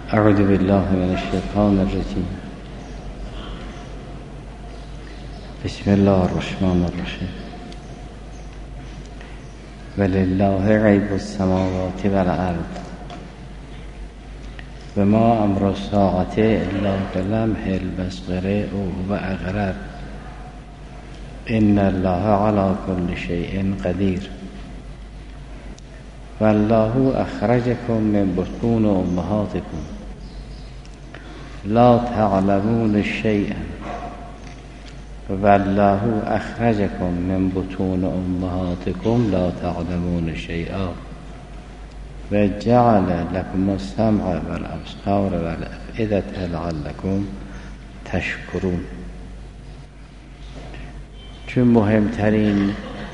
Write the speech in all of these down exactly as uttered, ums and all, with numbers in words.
اعوذ بالله من الشیطان الرجیم. بسم الله الرحمن الرحیم. ولله غیب السماوات والارض و ما امر الساعة الا كلمح البصر او هو اقرب ان الله على كل شيء قدیر. والله اخرجكم من بطون امهاتكم لا تعلمون شيئا والله اخرجكم من بطون امهاتكم لا تعلمون شيئا وجعل لكم السمع والابصار والافئدة لعلكم تشکرون. چون مهمترین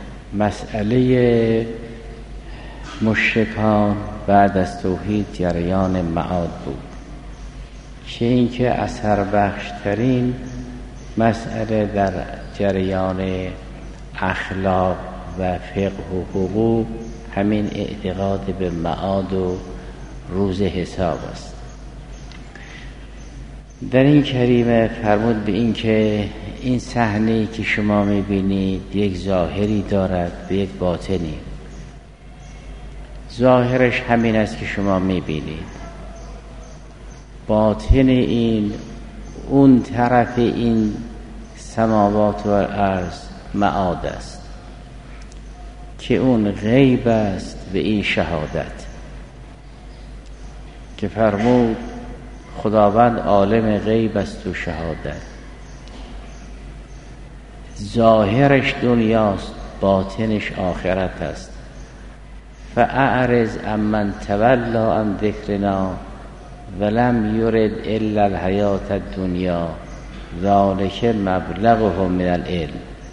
مسئله مشرکان بعد از توحید جریان معاد بود، چه اینکه اثر بخشترین مسئله در جریان اخلاق و فقه و حقوق همین اعتقاد به معاد و روز حساب است. در این کریمه فرمود به این که این صحنه‌ای که شما می‌بینید یک ظاهری دارد و یک باطنی. ظاهرش همین است که شما می‌بینید، باطن این اون طرف این سماوات و ارض معاد است که اون غیب است و این شهادت که فرمود خداوند عالم غیب است و شهادت. ظاهرش دنیاست، باطنش آخرت است. فاعرض عمن تولی عن ذکرنا ولم یرد الا الحیاة الدنیا ذلک مبلغهم من العلم.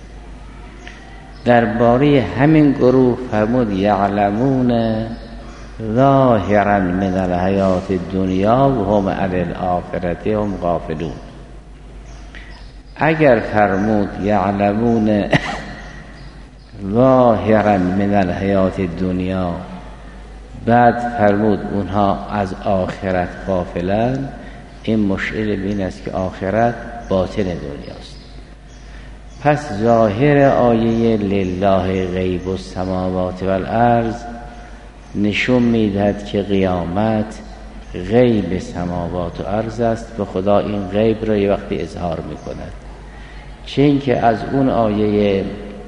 درباره همین گروه فرمود یعلمون ظاهرا من الحیاة الدنیا و هم عن الآخرة هم غافلون. اگر فرمود یعلمون ظاهرا من الحیاة الدنیا بعد فرمود اونها از آخرت غافلن، این مشعر بین است که آخرت باطن دنیاست. پس ظاهر آیه لله غیب السماوات والارض نشون میدهد که قیامت غیب سماوات و ارض است و خدا این غیب را یه وقتی اظهار میکند. چه اینکه از اون آیه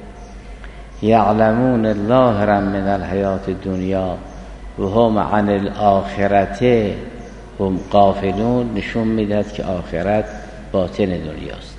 یعلمون ظاهرا من الحیاة الدنیا و هم عن الآخرته هم غافلون نشون میدهد که آخرت باطن دنیاست.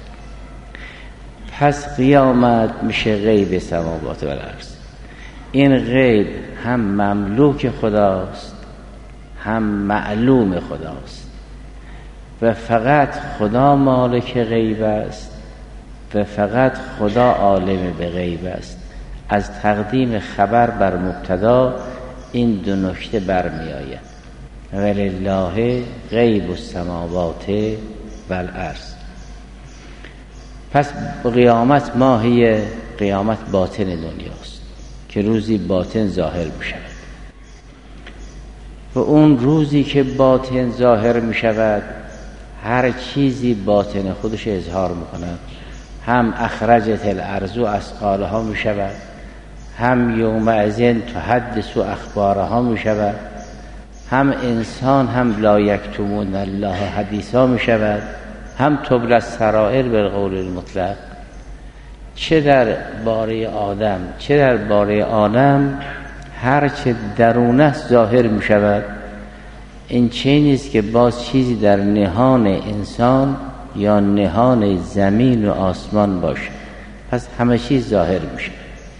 پس قیامت میشه غیب سماوات و الارض. این غیب هم مملوک خداست هم معلوم خداست و فقط خدا مالک غیب است و فقط خدا عالم به غیب است. از تقدیم خبر بر مبتدا این دو نکته برمی آید. ولله غیب السماوات والارض. پس قیامت ماهی قیامت باطن دنیاست که روزی باطن ظاهر می شود و اون روزی که باطن ظاهر می شود هر چیزی باطن خودش اظهار می کند. هم اخرجت الارض اثقالها می شود، هم یومئذ تحدث اخبارها می شود، هم انسان هم لا یکتمون الله حدیثا می شود، هم تبلی السرائر بالقول المطلق. چه در باره آدم چه در باره عالم هر چه درونه ظاهر می شود. این چه نیست که باز چیزی در نهان انسان یا نهان زمین و آسمان باشه. پس همه چیز ظاهر می شود.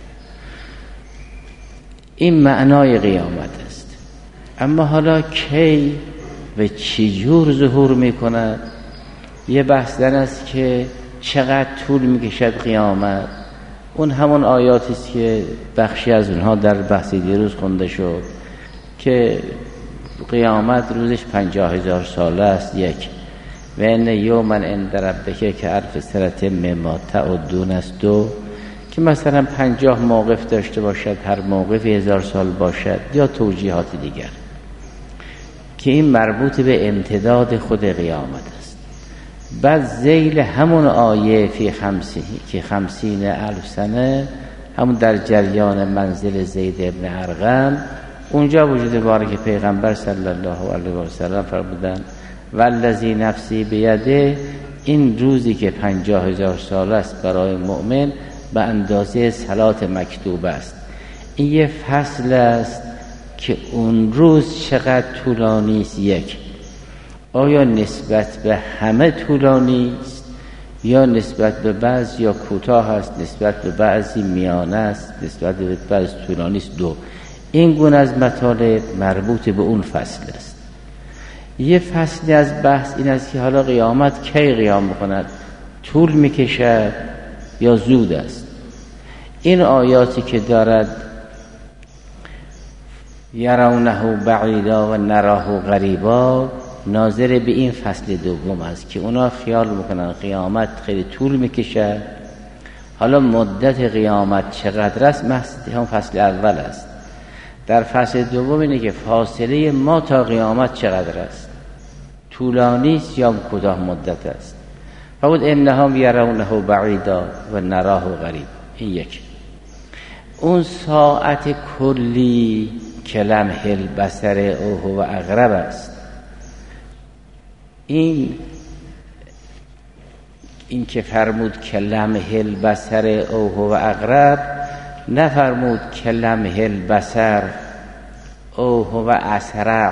این معنای قیامت است. اما حالا کی و چجور ظهور می کند یه بحث در است که چقدر طول می کشد قیامت. اون همون آیاتی است که بخشی از اونها در بحث دیروز خونده شد که قیامت روزش پنجاه هزار ساله است. یک و ان یوما عند ربک که الف سنة مما تعدون است. دو که مثلا پنجاه موقف داشته باشد، هر موقفی هزار سال باشد، یا توجیهات دیگر که این مربوط به امتداد خود قیامت است. بعد ذیل همون آیه فی خمسی که خمسین الف سنه، همون در جریان منزل زید ابن ارقم، اونجا وجود باره که پیغمبر صلی الله علیه و سلم فرمودن والذی نفسی بیده، این روزی که پنجاه هزار سال است برای مؤمن به اندازه صلات مکتوب است. این یه فصل است که اون روز چقدر طولانی است. یک، آیا نسبت به همه طولانی است یا نسبت به بعضی یا کوتاه است، نسبت به بعضی میانه است، نسبت به بعضی طولانی است. دو، این گونه از مطالب مربوط به اون فصل است. یه فصلی از بحث این است که حالا قیامت کی قیام بکند، طول میکشد یا زود است. این آیاتی که دارد یرونه بعیدا و نراه قریبا ناظر به این فصل دوم است که اونا خیال میکنن قیامت خیلی طول میکشد. حالا مدت قیامت چقدر است محض هم فصل اول است. در فصل دوم اینه که فاصله ما تا قیامت چقدر است، طولانی است یا کوتاه مدت است. فقط انهم یرونه بعیدا و نراه قریب. این یک. اون ساعت کلی کلمح البصر او هو اقرب است. این این که فرمود کلمح البصر او هو اقرب، نفرمود کلمح البصر او هو اسرع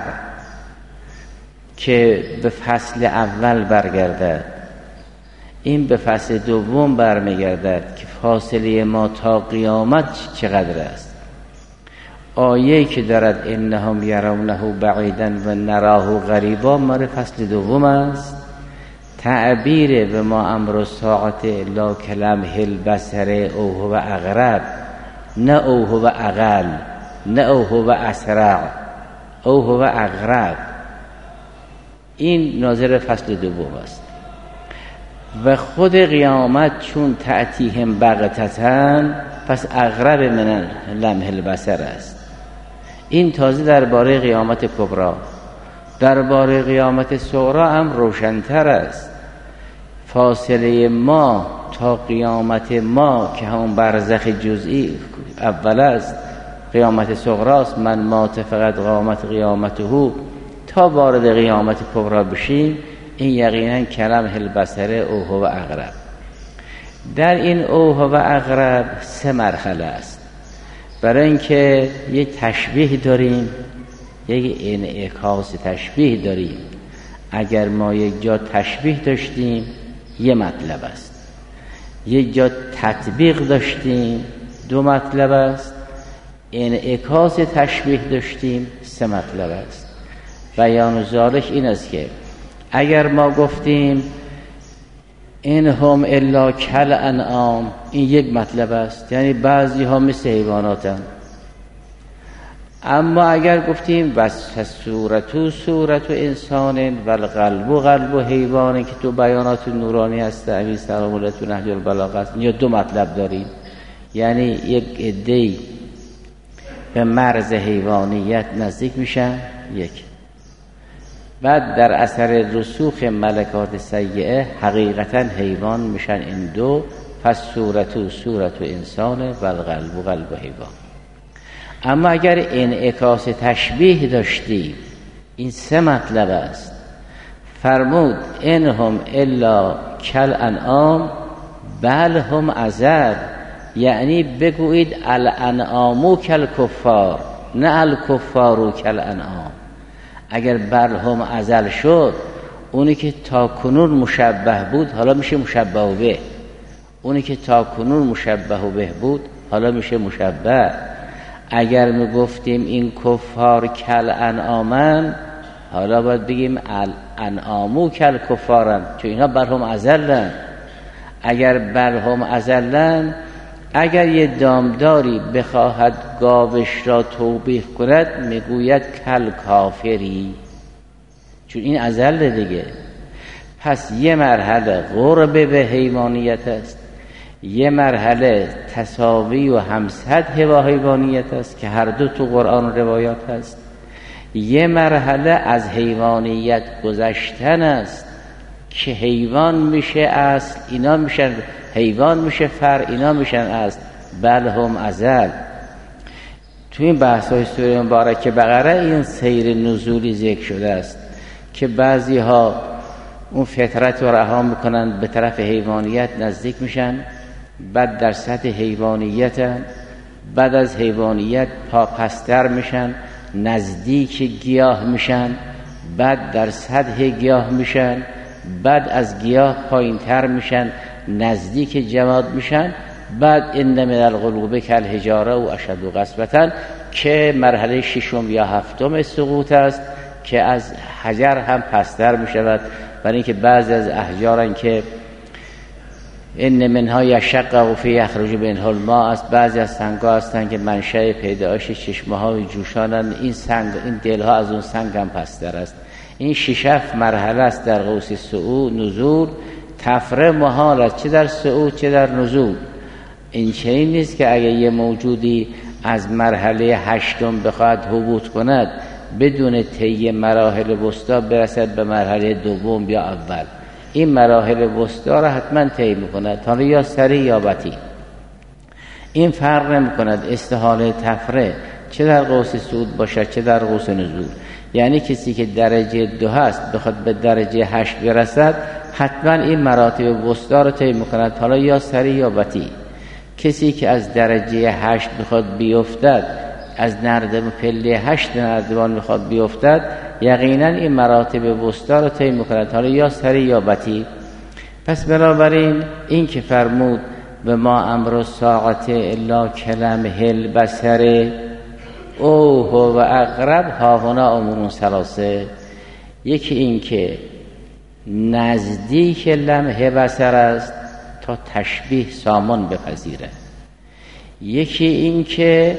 که به فصل اول برگردد. این به فصل دوم برمیگردد که فاصله ما تا قیامت چقدر است. آیه که دارد انهم یرونه بعیدا و نراه قریبا مال فصل دوم است. تعبیر به ما امر الساعت لا کلمح البصر او هو اقرب، نه او هو اقل، نه او هو اسرع، او هو اقرب. این ناظر فصل دوم است. و خود قیامت چون تأتیهم بغتتن، پس اقرب من لمح البصر است. این تازه درباره قیامت کبری. درباره قیامت صغری هم روشن‌تر است. فاصله ما تا قیامت ما که همون برزخ جزئی اول است، قیامت صغری است، من مات فقط قامت قیامته، تا وارد قیامت کبری بشیم، این یقینا کلمح البصر او هو اقرب. در این او هو اقرب سه مرحله است. برای اینکه یک تشبیه داریم، یک انعکاس تشبیه داریم. اگر ما یک جا تشبیه داشتیم یک مطلب است، یک جا تطبیق داشتیم دو مطلب است، انعکاس تشبیه داشتیم سه مطلب است. بیان ذالک این است که اگر ما گفتیم این هم الا کل انعام، این یک مطلب است، یعنی بعضی ها مثل حیواناتن. اما اگر گفتیم وصف صورتو صورت انسان و القلب قلب حیوان، که تو بیانات نورانی هست امیر سلام الله تو نهج البلاغه است، یا دو مطلب داریم. یعنی یک عده‌ای به مرز حیوانیت نزدیک میشن، یک. بعد در اثر رسوخ ملکات سیئه حقیقتا حیوان میشن این دو. پس صورتو صورت انسان و القلب قلب حیوان. اما اگر انعکاس تشبیه داشتیم، این سه مطلب است. فرمود انهم الا کل انعام بل هم ازل، یعنی بگویید الانعامو کل کفار، نه الکفارو کل انعام. اگر بل هم ازل شد، اونی که تا کنون مشبه بود حالا میشه مشبه به، اونی که تا کنون مشبه به بود حالا میشه مشبه. اگر میگفتیم این کفار کل انعامن، حالا باید بگیم الانعامو کل کفارن، چون اینا بل هم ازلن. اگر بل هم ازلن، اگر یه دامداری بخواهد گاوش را توبیخ کند میگوید کل کافری، چون این ازل دیگه. پس یه مرحله قرب به حیوانیت است، یه مرحله تساوی و همسد هوا حیوانیت است که هر دو تو قرآن روایات هست، یه مرحله از حیوانیت گذشتن است که حیوان میشه اصل، اینا میشن حیوان میشه فر، اینا میشن اصل. بل هم ازل. تو این بحث های سوره مبارکه بقره این سیر نزولی ذکر شده است که بعضی ها اون فطرت رو رها میکنن به طرف حیوانیت نزدیک میشن، بعد در سطح حیوانیت، بعد از حیوانیت پاپستر میشن نزدیک گیاه میشن، بعد در سطح گیاه میشن، بعد از گیاه پایین تر میشن نزدیک جماد میشن، بعد ان من القلوب کالحجاره و اشد قسوة که مرحله ششم یا هفتم سقوط است که از حجر هم پستر میشود، برای اینکه بعضی از احجارن که ان منها یشقق فی یخرج منها الماء است، بعضی از سنگ‌ها هستن که منشأ پیدایش چشمه‌های جوشانند، این سنگ این دلها از اون سنگ هم پستر است. این شش هفت مرحله است در قوس صعود نزول. تفره محال است چه در صعود چه در نزول. این چنین نیست که اگه یه موجودی از مرحله هشتم بخواهد هبوط کند بدون طی مراحل وسطا برسد به مرحله دوم یا اول. این مراحل وسطا را حتما طی میکند، حالا یا سریع یا بطیء. این فرق نمیکند استحاله تفره چه در قوس صعود باشد چه در قوس نزول. یعنی کسی که درجه دو هست بخواد به درجه هشت برسد حتما این مراتب وسطا را طی میکند، حالا یا سریع یا بطیء. کسی که از درجه هشت بخواد بیفتد، از نردبان پله هشت نردبان میخواد بیفتد، یقینا این مراتب وسطا رو طی میکند، حالا یا سریع یا بطیء. پس بنابراین این که فرمود و ما امر الساعه الا کلمح البصر او هو و اقرب، ها هنا امور ثلاثه. یکی این که نزدیک لمح بصر است تا تشبیه سامان بپذیره، یکی این که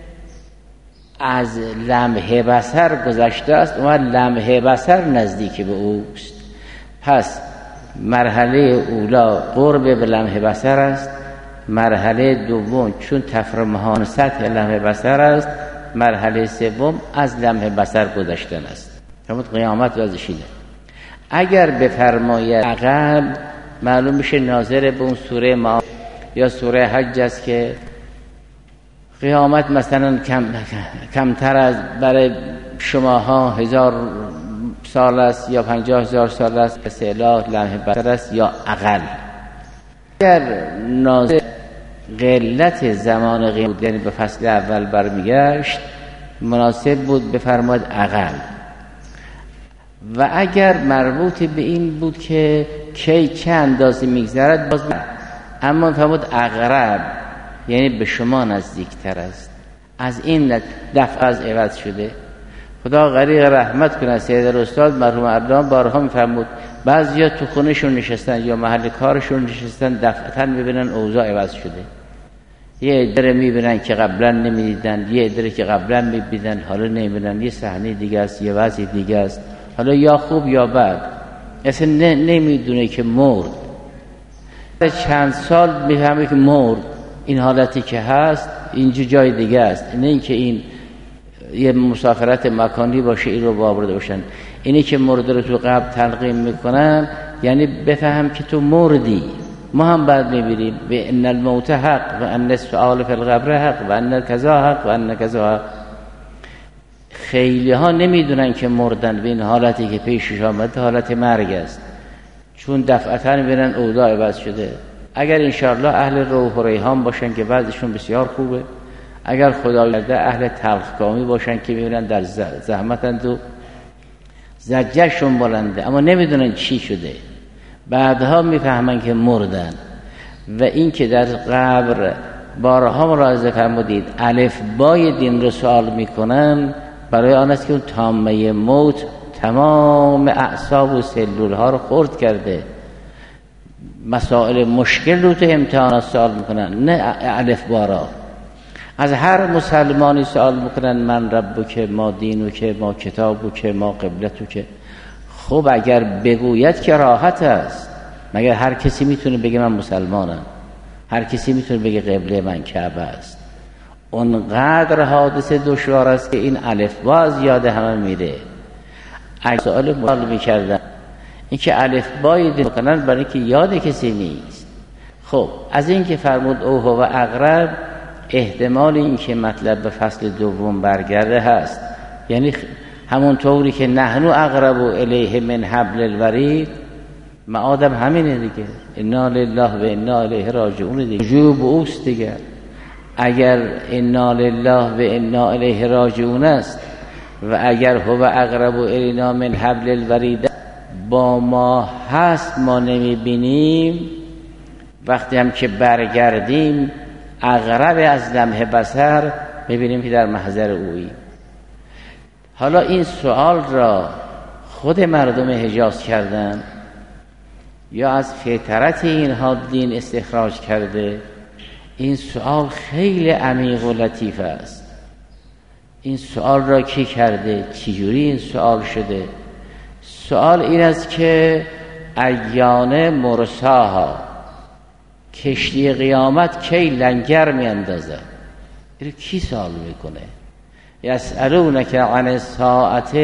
از لمح بصر گذشته است و لمح بصر نزدیک به اوست. پس مرحله اولا قرب به لمح بصر است، مرحله دوم چون تفرمهان سطح لمح بصر است، مرحله سوم از لمح بصر گذشتن است. همون قیامت وزشیده. اگر بفرماید عقل، معلوم میشه ناظر به اون سوره ما یا سوره حج است که قیامت مثلا کم کمتر از برای شماها هزار سال است یا پنجاه هزار سال است، به اصطلاح لمح بصر است یا اقل. اگر ناظر قلت زمان قیامت یعنی به فصل اول برمیگشت، مناسب بود بفرماید اقل. و اگر مربوط به این بود که کی چه اندازه میگذرد باز، اما فرمود اقرب یعنی به شما نزدیکتر است. از این دفع از عوض شده. خدا غریق رحمت کنه سید الاستاد مرحوم اردلان بارها میفرمود بعضیا تو خونهشون نشستن یا محل کارشون نشستن دفعتاً ببینن اوضاع عوض شده. یه عده میبینن که قبلا نمیدیدن، یه عده که قبلا میبینن حالا نمیبینن، یه صحنه دیگه است، یه وضع دیگه است، حالا یا خوب یا بد، اصلا نمیدونه که مرد. چند سال میفهمه که مرد، این حالتی که هست اینجا جای دیگه است. نه اینکه این یه مسافرت مکانی باشه این رو بابرده باشن. اینی که مرده رو تو قبر تلقین میکنن یعنی بفهم که تو مردی، ما هم بعد میبینیم و ان الموت حق و ان السؤال فی القبر حق و ان کذا حق و ان کذا حق. خیلی ها نمیدونن که مردن به این حالتی که پیشش آمده حالت مرگ است، چون دفعتاً میبینن اوضاع عوض شده. اگر انشاءالله اهل روح و ریحان باشن که بعضشون بسیار خوبه، اگر خدا کرده اهل تلخکامی باشن که میبینن در زحمتند و زجرشون بلنده اما نمیدونن چی شده، بعدها میفهمن که مردن. و این که در قبر بارها ملاحظه فرمودید الف بای دین رو سوال میکنن، برای آن است که اون تامه موت تمام اعصاب و سلول ها رو خرد کرده، مسائل مشکل رو تو امتحانات سوال میکنن، نه الف بارا. از هر مسلمانی سوال میکنن من ربو که ما دینو که ما کتابو که ما قبلتو که. خب اگر بگوید که راحت است، مگر هر کسی میتونه بگه من مسلمانم؟ هر کسی میتونه بگه قبله من کعبه است؟ اونقدر حادثه دشوار است که این الفبا از یاد همه میره. اگه سوال مال میکردن این که الفبایی بکنن برای که یاد کسی نیست. خب از این که فرمود اوه و اقرب، احتمال این که مطلب به فصل دوم برگرده هست، یعنی همون طوری که نحنو اقرب الیه من حبل الورید، معادم همینه دیگه، انا لله و انا الیه راجعون دیگه، وجوب اوست دیگه. اگر انا لله و انا الیه راجعون است و اگر هو اقرب الینا من حبل الورید با ما هست، ما نمیبینیم، وقتی هم که برگردیم اقرب از لمح بصر میبینیم که در محضر اویی. حالا این سوال را خود مردم حجاز کردن یا از فطرت اینها دین استخراج کرده؟ این سوال خیلی عمیق و لطیف است. این سوال را کی کرده؟ چجوری این سوال شده؟ سوال این است که ایان مرساها، کشتی قیامت کی لنگر می اندازه؟ این کی سوال میکنه؟ یسألونک عن الساعة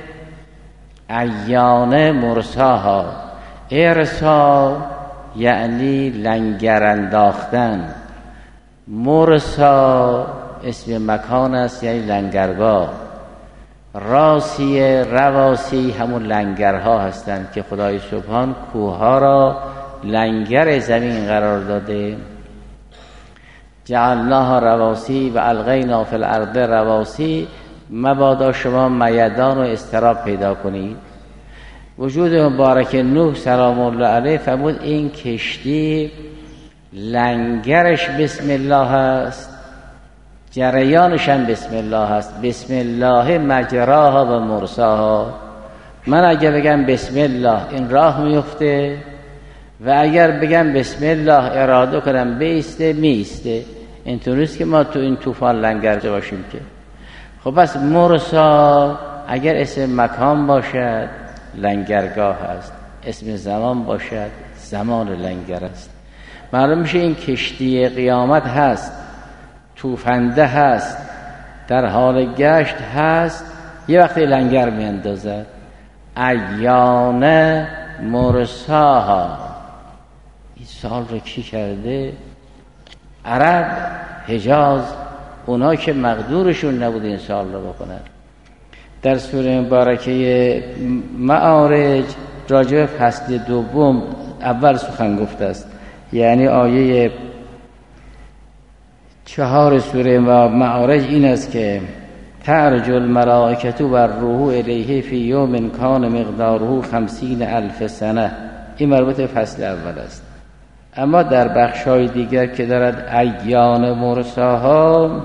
ایان مرساها. ارسا یعنی لنگر انداختن، مرسا اسم مکان است یعنی لنگرگاه، راسی رواسی همون لنگرها هستند که خدای سبحان کوها را لنگر زمین قرار داده. جعلناها رواسی و القینا فی الارض رواسی، مبادا شما میدان و اضطراب پیدا کنید. وجود مبارک نوح سلام الله علیه فرمود این کشتی لنگرش بسم الله است، جریانش هم بسم الله است. بسم الله مجراها و مرساها. من اگر بگم بسم الله این راه میفته و اگر بگم بسم الله اراده کنم بیسته میسته. اینطوریست که ما تو این طوفان لنگرده باشیم که. خب بس مرسا اگر اسم مکان باشد لنگرگاه است، اسم زمان باشد زمان لنگر است. معلوم میشه این کشتی قیامت هست، توفنده هست، در حال گشت هست، یه وقتی لنگر میاندازد. ایان مرساها، این سال رو کی کرده؟ عرب حجاز، اونا که مقدورشون نبود این سال رو بکنن. در سوره مبارکه معارج راجع به فصل دوم اول سخن گفته است، یعنی آیه چهار سوره معارج این است که تعرج الملائکة و الروح الیه فی یوم کان مقداره خمسین الف سنه. این مربوط به فصل اول است. اما در بخشای دیگر که دارد ایان مرساها،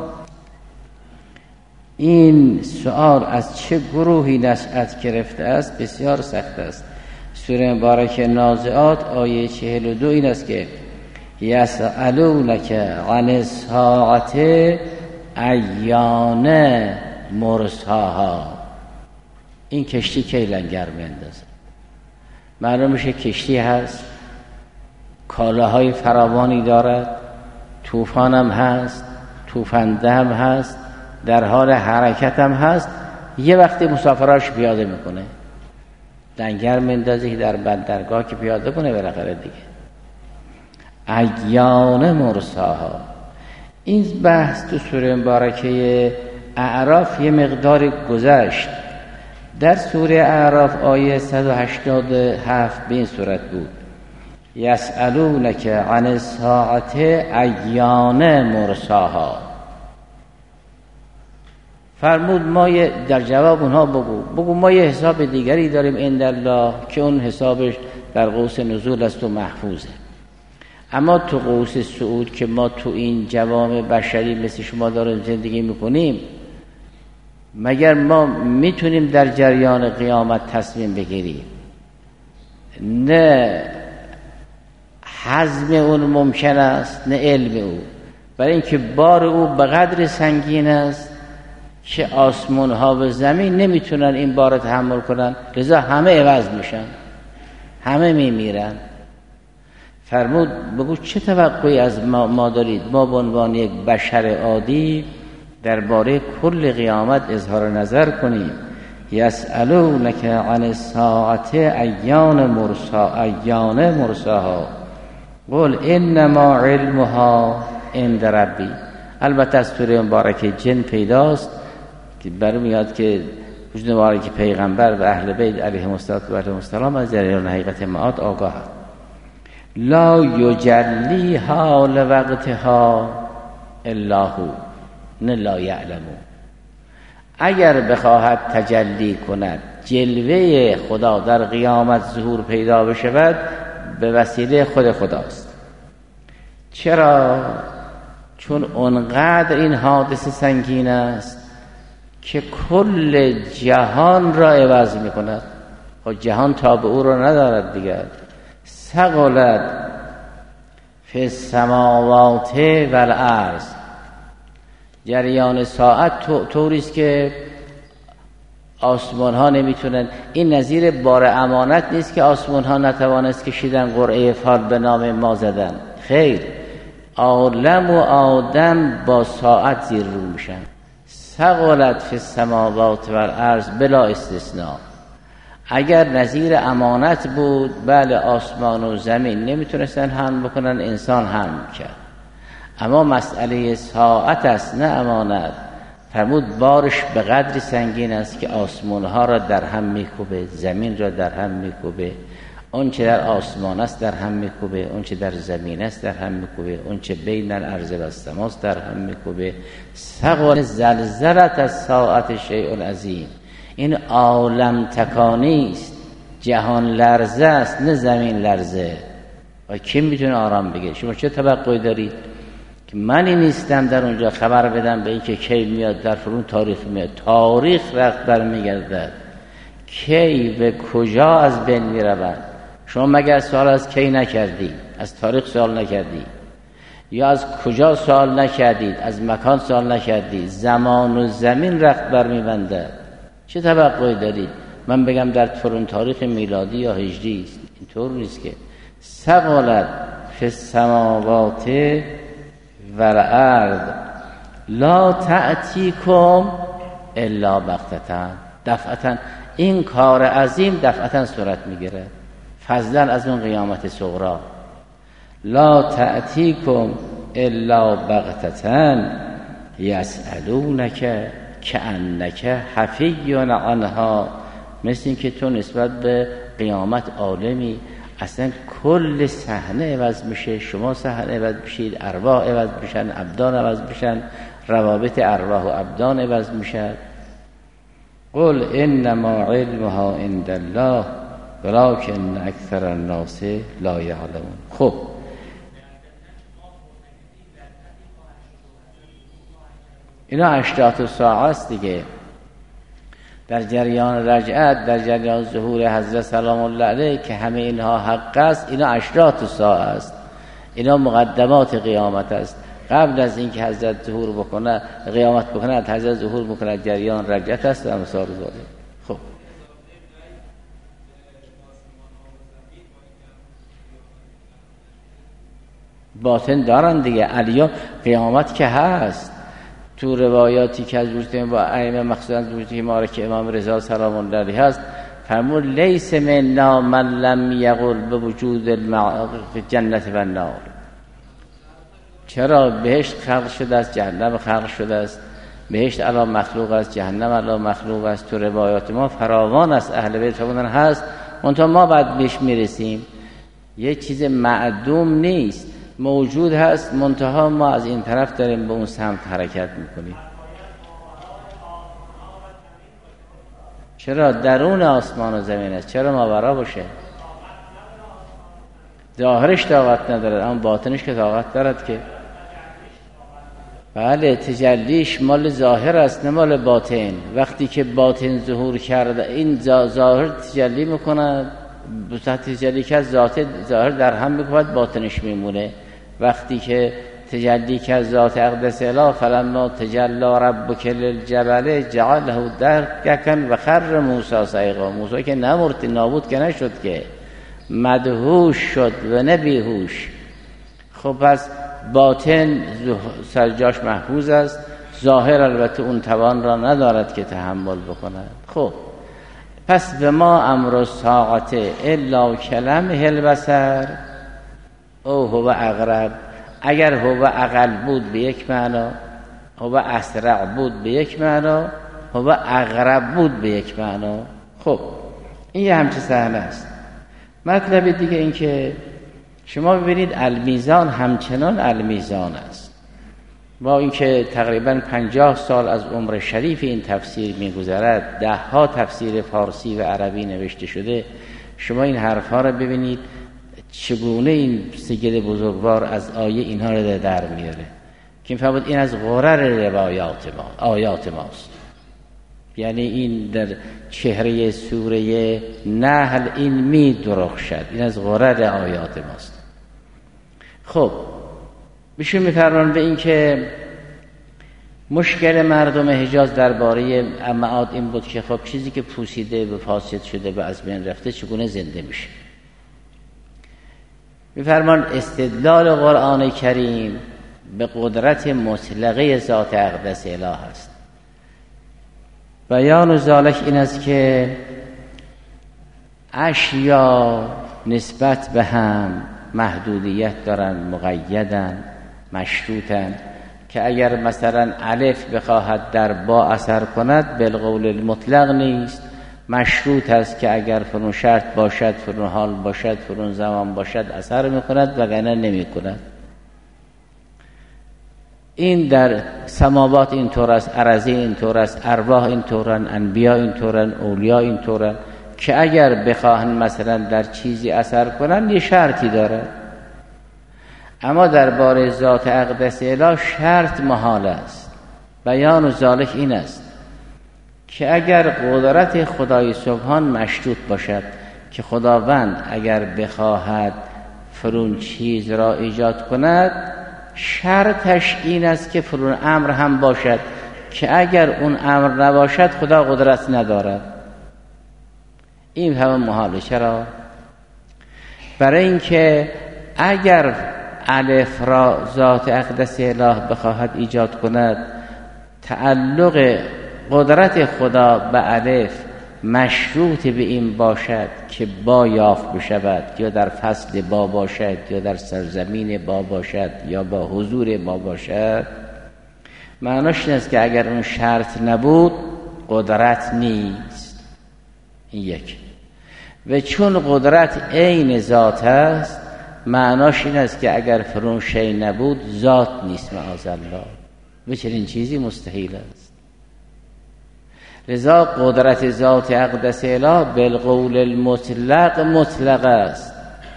این سؤال از چه گروهی نشأت گرفته است بسیار سخت است. سوره مبارکه نازعات آیه چهل و دو این است که یسألونک عن الساعة ایان مرساها. این کشتی کی لنگر میاندازه؟ معلوم میشه کشتی هست، کالاهای فراوانی دارد، طوفان هم هست، توفنده هم هست، در حال حرکت هم هست. یه وقتی مسافراش پیاده میکنه، لنگر میندازه که در بندرگاه که پیاده کنه بالاخره دیگه. ایان مرساها. این بحث تو سوره مبارکه اعراف یه مقدار گذشت. در سوره اعراف آیه صد و هشتاد و هفت به این صورت بود: یسألونک عن الساعة ایان مرساها. فرمود ما در جواب اونها بگو بگو ما یه حساب دیگری داریم عند الله که اون حسابش در قوس نزول است و محفوظه. اما تو قوس صعود که ما تو این جوامع بشری مثل شما داریم زندگی میکنیم، مگر ما میتونیم در جریان قیامت تصمیم بگیریم؟ نه حزم اون ممکن است نه علم او، برای اینکه بار او به قدر سنگین است که آسمان ها و زمین نمیتونن این بار تحمل کنن، لذا همه عوض میشن، همه میمیرن. فرمود بگو چه توقعی از ما, ما دارید؟ ما به عنوان یک بشر عادی درباره کل قیامت اظهار نظر کنیم. یسألونک عن الساعة ایان مرسا ایان مرساها قل انما علمها عند ربی. البته از سوره مبارکه جن پیداست که برای میاد که وجود مبارک پیغمبر و اهل بیت علیهم السلام از جریان حقیقت معاد آگاه. لا یجلی حال وقتها الا هو، نه لا یعلمو. اگر بخواهد تجلی کند، جلوه خدا در قیامت ظهور پیدا بشود، به وسیله خود خداست. چرا؟ چون اونقدر این حادثه سنگین است که کل جهان را عوض می کند. و جهان تابع او را ندارد دیگر. ثقلت فی السماوات و الارض. جریان ساعت طوریست که آسمان ها نمیتونن. این نظیر بار امانت نیست که آسمان ها نتوانست کشیدن قرعه فال به نام ما زدن. خیر، عالم و آدم با ساعت زیر رو میشن. ثقلت فی السماوات و الارض بلا استثناء. اگر نظیر امانت بود، بله آسمان و زمین نمیتونستن حمل بکنن، انسان حمل کرد. اما مسئله ساعت است، نه امانت. فرمود بارش به قدری سنگین است که آسمان ها را در هم میکوبه، زمین را در هم میکوبه، اون چه در آسمان است در هم میکوبه، اون چه در زمین است در هم میکوبه، اون چه بین الارض و السماء است در هم میکوبه. ثقل زلزلت از ساعت شیء عظیم. این عالم تکانی است، جهان لرزه است، نه زمین لرزه. و کی میتونه آرام بگیره؟ شما چه توقعی دارید که منی نیستم در اونجا خبر بدم به این که کی میاد، در فرون تاریخ میاد؟ تاریخ رخت برمیگردد، کی و کجا از بین میرود. شما مگر سوال از کی نکردی؟ از تاریخ سوال نکردی؟ یا از کجا سوال نکردید؟ از مکان سوال نکردی؟ زمان و زمین رخت برمیبنده. چه توقعی دارید من بگم در فرون تاریخ میلادی یا هجری است؟ اینطور نیست که. ثقلت فی السماوات و الارض لا تأتیکم الا بغتة. دفعتا این کار عظیم دفعتا صورت میگیره، فضلا از اون قیامت صغرا. لا تأتیکم الا بغتة یسألونک کأنک حفی عنها. مثل این که تو نسبت به قیامت عالمی، اصلا کل صحنه عوض میشه، شما صحنه عوض میشید، ارواح عوض میشن، ابدان عوض میشن، روابط ارواح و ابدان عوض میشن. قل انما علمها عند الله ولکن اکثر الناس لا یعلمون. خب اینا اشراط الساعه است دیگه. در جریان رجعت، در جریان ظهور حضرت سلام الله علیه که همه اینها حق است، اینا اشراط الساعه است، اینا مقدمات قیامت است. قبل از اینکه حضرت ظهور بکنه، قیامت بکنه، حضرت ظهور بکنه، جریان رجعت است و امثال ذالک. خب باطن دارن دیگه. الیا قیامت که هست، تو روایاتی که از وجود با ائمه مخصوصا وجود ما که امام رضا سلام الله علیه هست، فرمود لیس منا من لم یقل بوجود الجنت و النار. چرا؟ بهشت خلق شده است، جهنم خلق شده است. بهشت علا مخلوق است، جهنم علا مخلوق است. تو روایات ما فراوان است، اهل بیت فرمودن هست، منتها ما بعد بهش میرسیم. یه چیز معدوم نیست، موجود هست، منتها ما از این طرف داریم به اون سمت حرکت میکنیم. چرا؟ درون آسمان و زمین است، چرا ماورا باشه؟ ظاهرش طاقت ندارد، اما باطنش که طاقت دارد که. بله تجلیش مال ظاهر است، نه مال باطن. وقتی که باطن ظهور کرده، این ظاهر تجلی میکند، تجلی که ذات ظاهر در هم میکند، باطنش میمونه. وقتی که تجلی که ذات اقدس اله فلما تجلی ربک للجبل جعله دکا و خر موسی صعقا. موسی که نمرد، نابود که نشد که، مدهوش شد و نه بیهوش. خب پس باطن سرجاش محفوظ است، ظاهر البته اون توان را ندارد که تحمل بکند. خب پس به ما امر الساعت الا کلمه البصر او هو اقرب. اگر هو اقل بود به یک معنا، هو اسرع بود به یک معنا، هو اقرب بود به یک معنا. خب این یه همچه صحنه است. مطلب دیگه این که شما ببینید المیزان همچنان المیزان است. با اینکه تقریبا پنجاه سال از عمر شریف این تفسیر میگذرد، ده ها تفسیر فارسی و عربی نوشته شده، شما این حرفها را ببینید چگونه این سید بزرگوار از آیه اینها را در میاره که می‌فهمید این از غرر روایات ما آیات ماست. یعنی این در چهره سوره نحل این می درخشد، این از غرر آیات ماست. خب بشون می‌فرمان به این که مشکل مردم حجاز درباره معاد این بود که خب چیزی که پوسیده و فاسد شده و از بین رفته چگونه زنده میشه. می‌فرمان استدلال قرآن کریم به قدرت مطلقه ذات اقدس اله است. بیان ذالک این است که اشیا نسبت به هم محدودیت دارن، مقیدن، مشروطن، که اگر مثلا الف بخواهد در با اثر کند بالقول المطلق نیست، مشروط است که اگر فرون شرط باشد، فرون حال باشد، فرون زمان باشد اثر میکند وگرنه نمی کند. این در سماوات اینطور است، ارضی اینطور است، ارواح اینطورن، انبیا اینطورن، اولیا اینطورن که اگر بخواهن مثلا در چیزی اثر کنن یه شرطی داره. اما درباره ذات اقدس اله شرط محال است. بیان ذالک این است که اگر قدرت خدای سبحان مشروط باشد که خداوند اگر بخواهد فرون چیز را ایجاد کند، شرطش این است که فرون امر هم باشد که اگر اون امر نباشد خدا قدرت ندارد. این هم محاله. چرا؟ برای اینکه اگر الف را ذات اقدس اله بخواهد ایجاد کند، تعلق قدرت خدا به الف مشروط به این باشد که با یافت بشود، یا در فصل با باشد، یا در سرزمین با باشد، یا با حضور با باشد، معناش این است که اگر اون شرط نبود قدرت نیست. این یک. و چون قدرت عین ذات است، معناش این است که اگر فرون شی نبود ذات نیست معاذالله، و چنین چیزی مستحیل است. لذا قدرت ذات اقدس اله بالقول المطلق مطلق است،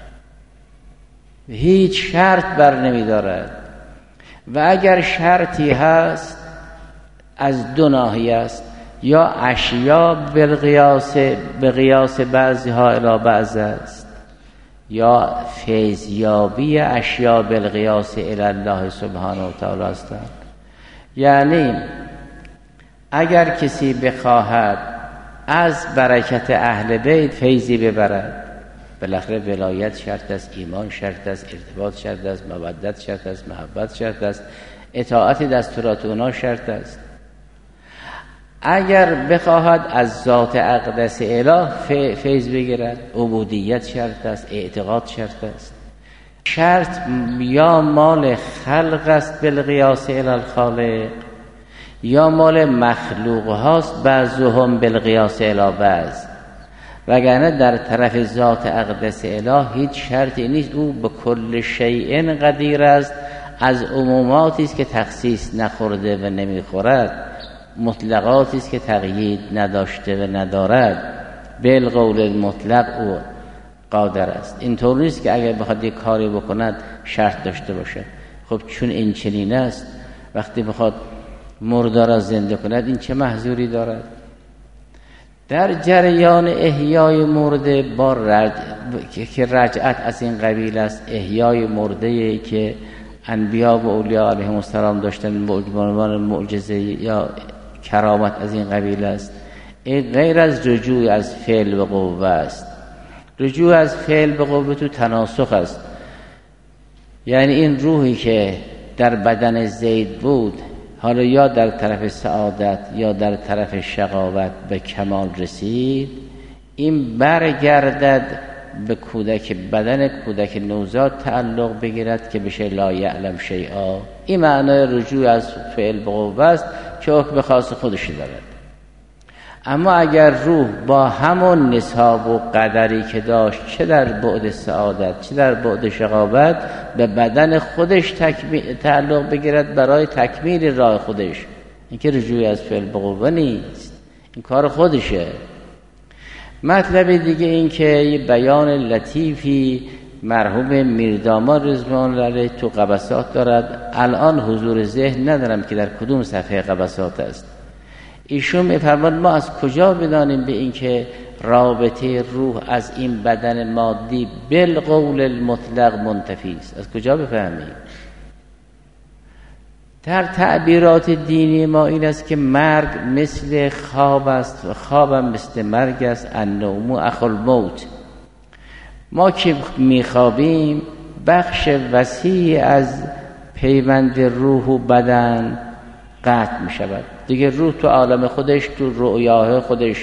هیچ شرط بر نمی دارد. و اگر شرطی هست از دو ناحیه است، یا اشیا بالقیاس به قیاس بعضها الی بعض است، یا فیضیابی اشیا بالقیاس الی الله سبحانه و تعالی است. یعنی اگر کسی بخواهد از برکت اهل بیت فیضی ببرد، بالاخره ولایت شرط است، ایمان شرط است، ارتباط شرط است، مودت شرط است، محبت شرط است، اطاعت دستورات اونا شرط است. اگر بخواهد از ذات اقدس اله فیض بگیرد، عبودیت شرط است، اعتقاد شرط است. شرط یا مال خلق است بالقیاس الی الخالق، یا مال مخلوق هاست بعضهم بالقیاس الی بعض، وگرنه در طرف ذات اقدس اله هیچ شرطی نیست. او به کل شیء قدیر است، از عموماتی است که تخصیص نخورده و نمیخورد، مطلقاتی است که تقیید نداشته و ندارد. بالقول المطلق او قادر است. اینطور نیست که اگر بخواد یک کاری بکند شرط داشته باشه. خب چون این چنین است، وقتی بخواد مرده را زنده کند این چه محذوری دارد؟ در جریان احیای مرده با رج... که رجعت از این قبیل است، احیای مرده که انبیا و اولیاء علیهم السلام داشتن به عنوان معجزه یا کرامت از این قبیل است، این غیر از رجوع از فعل و قوه است. رجوع از فعل به قوه تو تناسخ است. یعنی این روحی که در بدن زید بود حالا یا در طرف سعادت یا در طرف شقاوت به کمال رسید، این برگردد به کودک، بدن کودک نوزاد تعلق بگیرد که بشه لا یعلم شیئا. این معنای رجوع از فعل به قوه است که حکم خاص خودش دارد. اما اگر روح با همون نصاب و قدری که داشت، چه در بعد سعادت چه در بعد شقاوت، به بدن خودش تعلق بگیرد برای تکمیل راه خودش، این که رجوع از فعل به قوه نیست، این کار خودشه. مطلب دیگه این که یه بیان لطیفی مرحوم میرداماد رضوان الله علیه تو قبسات دارد. الان حضور ذهن ندارم که در کدوم صفحه قبسات است. ایشون میفرماد ما از کجا بدانیم به این که رابطه روح از این بدن مادی بالقول المطلق منتفی است؟ از کجا بفهمیم؟ در تعبیرات دینی ما این است که مرگ مثل خواب است و خواب هم مثل مرگ است. النوم اخو الموت. ما که میخوابیم بخش وسیع از پیوند روح و بدن قطع میشود دیگه. روح تو عالم خودش، تو رؤیاهای خودش،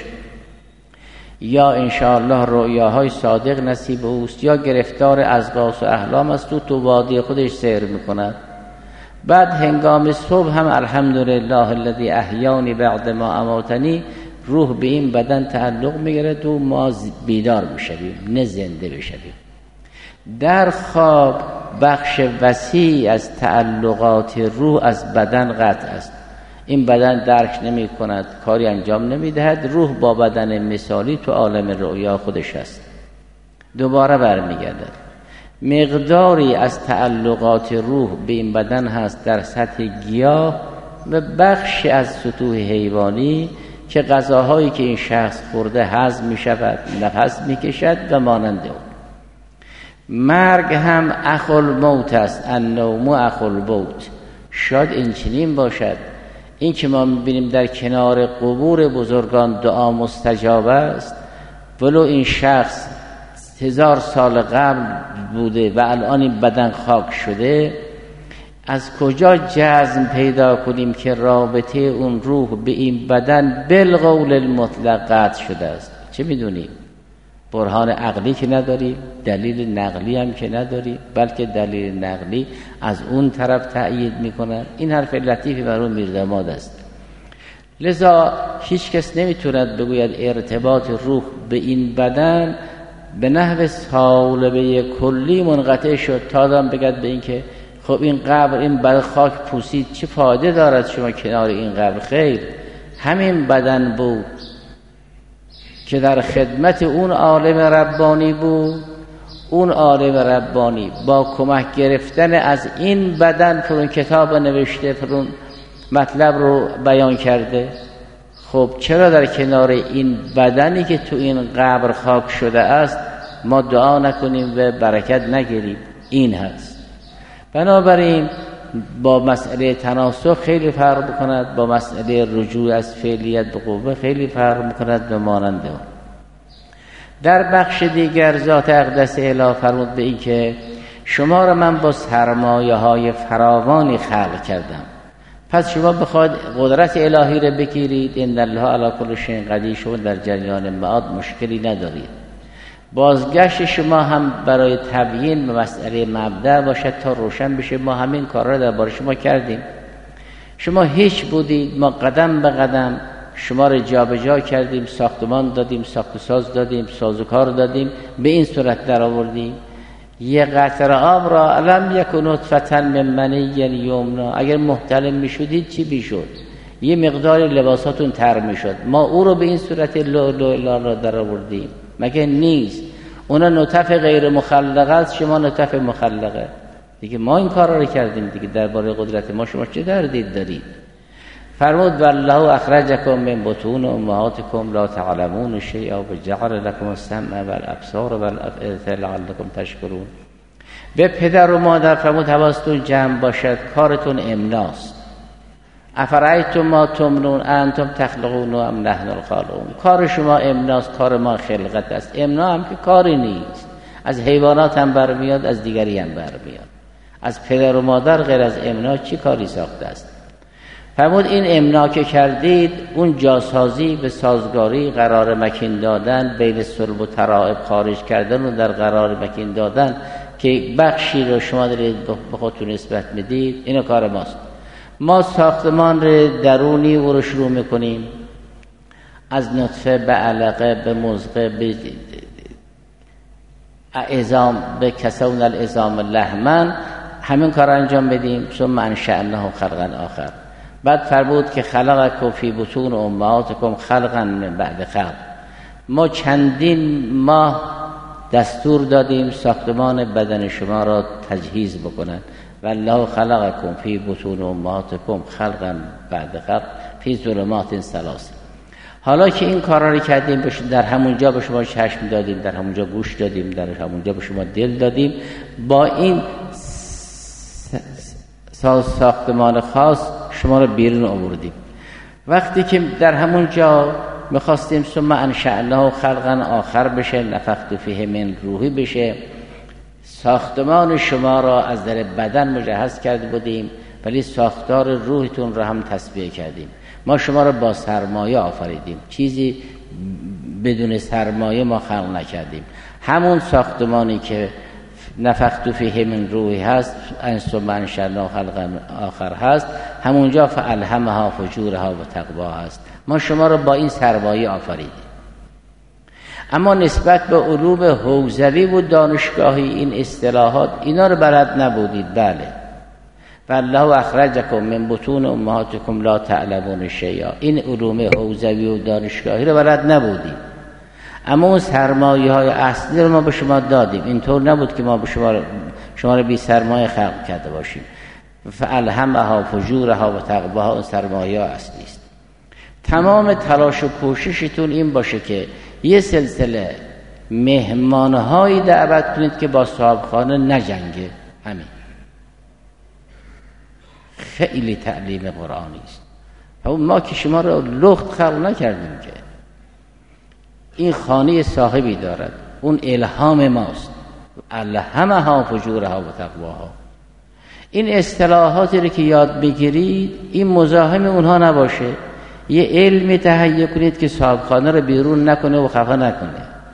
یا انشاءالله رؤیاهای صادق نصیب اوست، یا گرفتار ازغاث و احلام است، تو تو وادی خودش سیر میکند. بعد هنگام صبح هم الحمدلله الذی احیانی بعد ما اماتنی، روح به این بدن تعلق میگیرد و ما بیدار میشویم، نه زنده بشویم. در خواب بخش وسیع از تعلقات روح از بدن قطع است. این بدن درک نمی کند، کاری انجام نمی دهد. روح با بدن مثالی تو عالم رؤیا خودش است، دوباره برمیگردد. مقداری از تعلقات روح به این بدن هست در سطح گیاه و بخشی از سطوح حیوانی که غذاهایی که این شخص خورده هضم می شود، نفس می کشد و مانند اون. مرگ هم اخو الموت است. النوم اخو الموت. شاید این چنین باشد. این که ما میبینیم در کنار قبور بزرگان دعا مستجاب است، ولو این شخص هزار سال قبل بوده و الان این بدن خاک شده، از کجا جزم پیدا کنیم که رابطه اون روح به این بدن بالقول المطلق قطع شده است؟ چه میدونیم؟ برهان عقلی که نداریم، دلیل نقلی هم که نداریم، بلکه دلیل نقلی از اون طرف تأیید میکنن. این حرف لطیفی برای میرداماد است. لذا هیچ کس نمیتوند بگوید ارتباط روح به این بدن به نحو سالبه کلی منقطع شد تا دام بگد به این که خب این قبر، این بدن خاک پوسید، چه فایده دارد شما کنار این قبر؟ خیر، همین بدن بود که در خدمت اون عالم ربانی بود. اون عالم ربانی با کمک گرفتن از این بدن فرون کتاب نوشته، فرون مطلب رو بیان کرده. خب چرا در کنار این بدنی که تو این قبر خاک شده است ما دعا نکنیم و برکت نگیریم؟ این هست. بنابراین با مسئله تناسخ خیلی فرق می‌کند، با مسئله رجوع از فعلیت به قوه خیلی فرق می‌کند و مانند اون. در بخش دیگر ذات اقدس الهی فرمود به این که شما را من با سرمایه های فراوانی خلق کردم، پس شما بخواید قدرت الهی را بگیرید، ان الله علی کل شیء قدیر، شما در جریان معاد مشکلی ندارید. بازگشت شما هم برای تبیین به مسئله مبدأ باشد تا روشن بشه. ما همین کار را درباره شما کردیم. شما هیچ بودید، ما قدم به قدم شما را جابجا کردیم، ساختمان دادیم، ساخت و ساز دادیم، سازوکار دادیم، به این صورت در آوردیم. یه قطره آب را علم یک نطفه من منی یمنا، اگر محتلم میشدید چی بیشد؟ یه مقدار لباساتون تر میشد. ما او رو به این صورت لؤلؤ را در آوردیم، مگه نیست؟ اونا نطفه غیر مخلقه است، شما نطفه مخلقه دیگه. ما این کار رو کردیم دیگه. درباره قدرت ما شما چه دردید دارید؟ فرمود والله اخرجکم من بطون امهاتکم لا تعلمون شیئا وجعل لكم السمع والابصار والافئده لعلكم تشکرون. به پدر و مادر فرمود حواستون جمع باشد، کارتون املاست. افرایتم ما تمنون انتم تخلقون ام نحن الخالقون. کار شما امناست، کار ما خلقت است. امنا هم که کاری نیست، از حیوانات هم برمیاد، از دیگری هم برمیاد. از پدر و مادر غیر از امنا چی کاری ساخته است؟ فرمود این امنا که کردید، اون جاسازی به سازگاری قرار مکین دادن، بین صلب و ترائب خارج کردن و در قرار مکین دادن که بخشی رو شما دارید به خودتون نسبت میدید، اینو کار ماست. ما ساختمان رو درونی او رو شروع میکنیم، از نطفه به علقه به مضغه به عظام به کسون العظام لحما، همین کار انجام بدیم. ثم انشأناه خلقا آخر. بعد فرمود که خلقکم فی بطون امهاتکم خلقا من بعد خلق. ما چندین ماه دستور دادیم ساختمان بدن شما را تجهیز بکنن. والله خلقکم فی بطون امهاتکم خلقا بعد خلق فی ظلمات ثلاث. حالا که این کارا رو کردیم، در همونجا به شما چشم دادیم، در همونجا گوش دادیم، در همونجا به شما دل دادیم، با این ساختمان خاص شما رو بیرون آوردیم. وقتی که در همونجا میخواستیم ثم انشأناه خلقا آخر بشه، نفخت فیه من روحی بشه، ساختمان شما را از در بدن مجهز کرده بودیم، ولی ساختار روحتون را هم تسبیح کردیم. ما شما را با سرمایه آفریدیم، چیزی بدون سرمایه ما خلق نکردیم. همون ساختمانی که نفخت فیه من روحی هست، ثم انشأناه خلقا آخر هست، همونجا فالهمها فجورها و تقواها هست. ما شما را با این سرمایه آفریدیم. اما نسبت به علوم حوزوی و دانشگاهی این اصطلاحات اینا رو بلد نبودید. بله، والله اخرجکم من بطون امهاتکم لا تعلمون شیئا، این علوم حوزوی و دانشگاهی رو بلد نبودید. اما اون سرمایه های اصلی رو ما به شما دادیم. اینطور نبود که ما به شما شما رو بی سرمایه خلق کرده باشیم. فالهمها فجورها و تقواها، اون سرمایه ها اصلی است. تمام تلاش و کوششتون این باشه که یه سلسله مهمانهایی دعوت کنید که با صاحبخانه نجنگه. همین خیلی تعلیم قرآنی است. ما که شما رو لخت خلق نکردیم که این خانه صاحبی دارد، اون الهام ماست. الهمها فجورها و تقواها. این اصطلاحاتی رو که یاد بگیرید این مزاحم اونها نباشه. یه علمی تهیه کنید که صاحبخانه رو بیرون نکنه و خفه نکنه.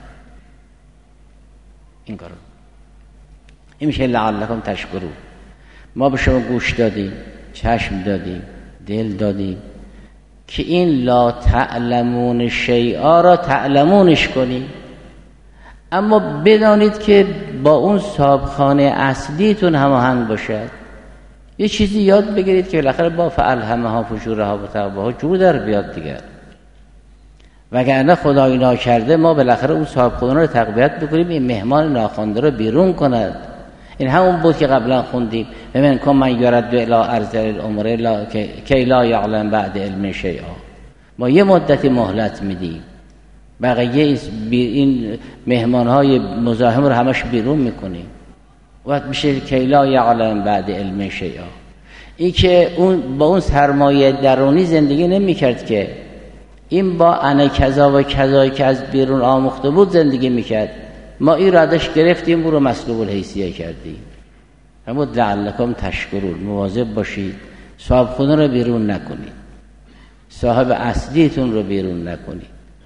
این کارو این میشه لعلکم تشکرون. ما به شما گوش دادیم، چشم دادیم، دل دادیم که این لا تعلمون شیئا را تعلمونش کنیم. اما بدانید که با اون صاحبخانه اصلیتون هماهنگ باشد. یه چیزی یاد بگیرید که بالاخره با فالهمها فجورها و تقواها جور در بیاد دیگر. وگرنه خدای ناکرده ما بالاخره اون صاحبخانه رو تقویت بکنیم، این مهمان ناخوانده رو بیرون کند. این همون بود که قبلا خوندیم ببین کن من یرد الی ارذل الامر لا کی لا یعلم بعد علم شیئا. ما یه مدتی مهلت میدیم، بقیه این مهمانهای مزاحم رو همش بیرون میکنیم. وقت میشه کی لا یعلم بعد علم شیئا. این که اون با اون سرمایه درونی زندگی نمیکرد که این با انا کذا و کذایی که از بیرون آموخته بود زندگی میکرد. ما این را ازش گرفتیم او رو مسلوب الحیثیه کردیم. اما لعلکم تشکرون. مواظب باشید صاحب خونه رو بیرون نکنید، صاحب اصلیتون رو بیرون نکنید.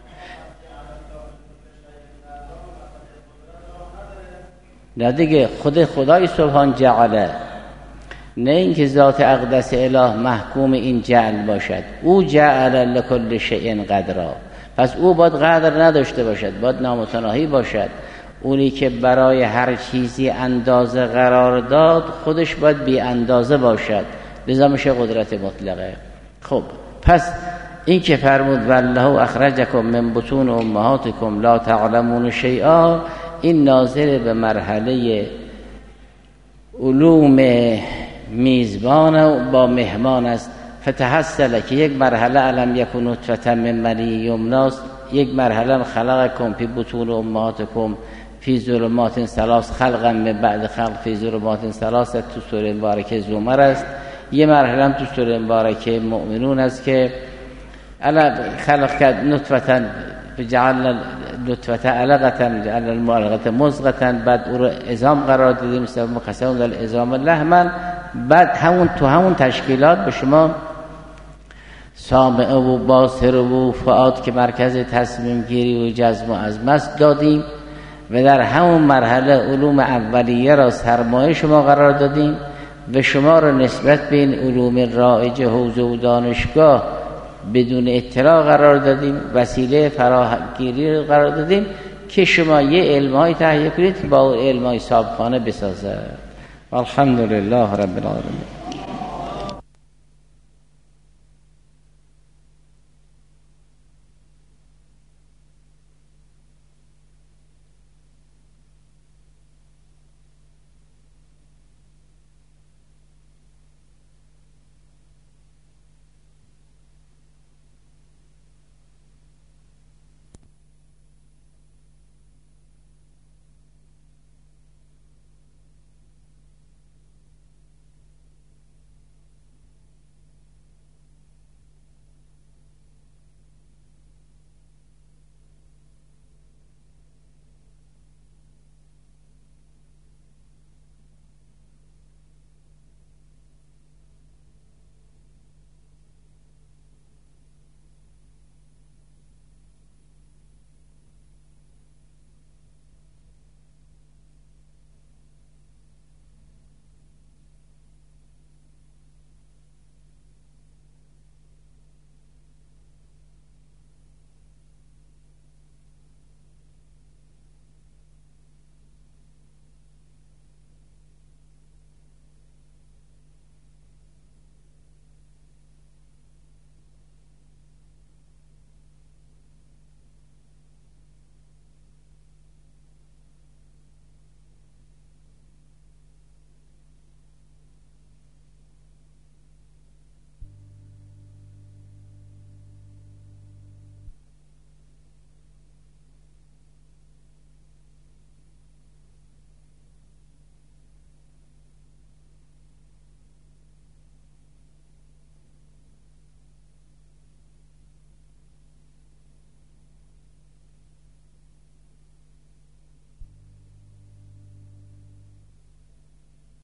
نه دیگه خود خدای سبحان جعله، نه اینکه ذات اقدس اله محکوم این جعل باشد. او جعل لکل شیء قدرا، پس او باید قدر نداشته باشد، باید نامتناهی باشد. اونی که برای هر چیزی اندازه قرار داد خودش باید بی اندازه باشد، لذا میشه قدرت مطلقه. خب پس این که فرمود والله اخرجکم من بطون امهاتکم لا تعلمون شیئا، این ناظر به مرحله علوم میزبان با مهمان است. فتحصل که یک مرحله علم یکون نطفه من منی یمناست، یک مرحله خلقکم فی بطون امهاتکم فی ظلمات ثلاث خلقا من بعد خلق فی ظلمات ثلاث تو سوره مبارکه زمر است. یه مرحله هم تو سوره مبارکه مؤمنون است که الا خلق کرد نطفه جعل نطفه علقه جعل المعلقه مضغه، بعد او رو عظام قرار دادیم مثل مقسم العظام لحما، بعد همون تو همون تشکیلات به شما سامع و باصر و فؤاد که مرکز تصمیم گیری و جزم و عزم است دادیم و در همون مرحله علوم اولیه را سرمایه شما قرار دادیم و شما را نسبت به این علوم رایج حوزه و دانشگاه بدون اطلاع قرار دادیم، وسیله فراگیری قرار دادیم که شما یه علم‌های تهیه کنید که با علم‌های صاحبخانه بسازه. الحمدلله رب العالمین.